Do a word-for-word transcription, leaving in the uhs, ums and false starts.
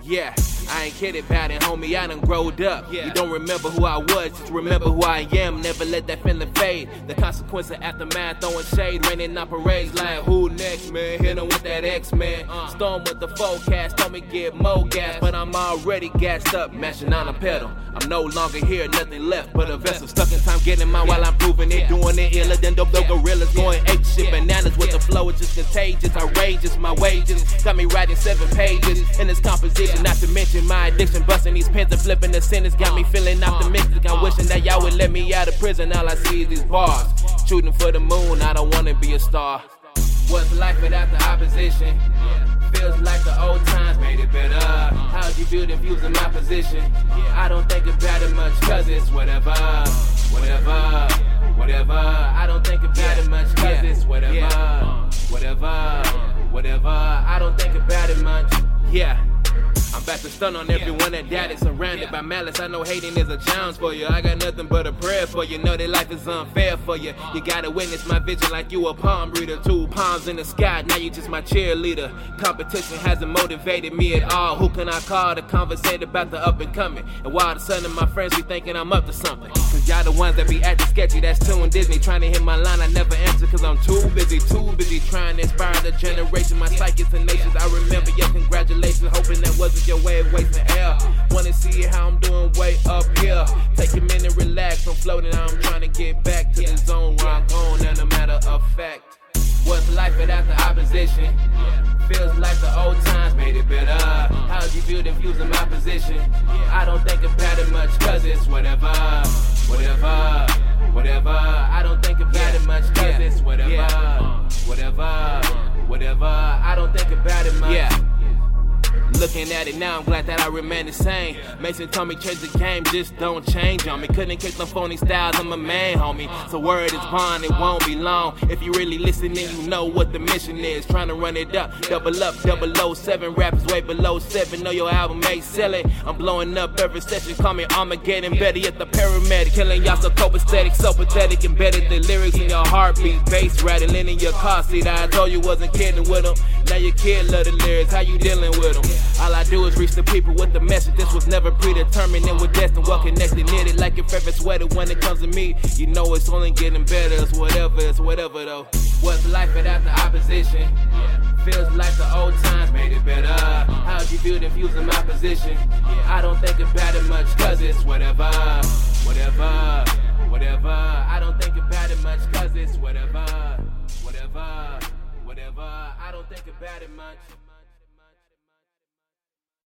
Yeah, I ain't kidding about it, homie, I done growed up. You don't remember who I was, just remember who I am. Never let that feeling fade. The consequence of aftermath, throwing shade, raining on parades like who next, man? Hit 'em with that X-Man. Storm with the forecast, told me get more gas, but I'm already gassed up, mashing on a pedal. I'm no longer here, nothing left but a vessel. Stuck in time, getting mine while I'm proving it. Doing it iller than dope, dope gorillas. Going ape shit, bananas with the flow, it's just contagious. Outrageous, my wages got me writing seven pages in this composition. Not to mention my addiction, busting these pens and flipping the sentence. Got me feeling optimistic. I'm wishing that y'all would let me out of prison. All I see is these bars. Shooting for the moon, I don't wanna be a star. What's life without the opposition? Feels like the old times made it better. How'd you feel if you was in my position? I don't think about it much, cause it's whatever, whatever, whatever. I don't think about it much, cause it's whatever, whatever, whatever. I don't think about it much, yeah. I'm about to stun on everyone that doubted, surrounded by malice. I know hating is a challenge for you. I got nothing but a prayer for you. Know that life is unfair for you. You gotta witness my vision like you a palm reader. Two palms in the sky, now you just my cheerleader. Competition hasn't motivated me at all. Who can I call to conversate about the up and coming? And while the son of my friends be thinking I'm up to something. Cause y'all the ones that be acting sketchy, that's Toon Disney. Trying to hit my line, I never answer cause I'm too busy, too busy trying to inspire the generation. My psyche is tenacious, I remember your congratulations. Hoping that wasn't your way of wasting air. Wanna see how I'm doing way up here. Take a minute, relax, I'm floating, I'm trying to get back to the zone where I'm going, and a matter of fact. What's life without the opposition? Feels like the old times made it better. How'd you feel if you was in my position? I don't think about it much, cause it's whatever, whatever, whatever. I don't think about it much, cause it's whatever, whatever, whatever. I don't think about it much. Yeah. Looking at it now, I'm glad that I remain the same. Mason told me change the game, just don't change on me. Couldn't kick them phony styles, I'm a man, homie. So word is bond, it won't be long. If you really listening, you know what the mission is. Trying to run it up, double up, double oh seven. Rappers way below seven, know your album ain't selling. I'm blowing up every session, call me Armageddon. Better yet the paramedic, killing y'all so copacetic, so pathetic. Embedded the lyrics in your heartbeat, bass rattling in your car seat. I told you wasn't kidding with them. Now your kid love the lyrics, how you dealing with them? All I do is reach the people with the message. This was never predetermined and we're destined, well connected, knitted like your favorite sweater. When it comes to me, you know it's only getting better. It's whatever, it's whatever though. What's life without the opposition? Feels like the old times made it better. How'd you feel if you was in my position? I don't think about it much, cause it's whatever, whatever, whatever. I don't think about it much, cause it's whatever, whatever, whatever. I don't think about it much.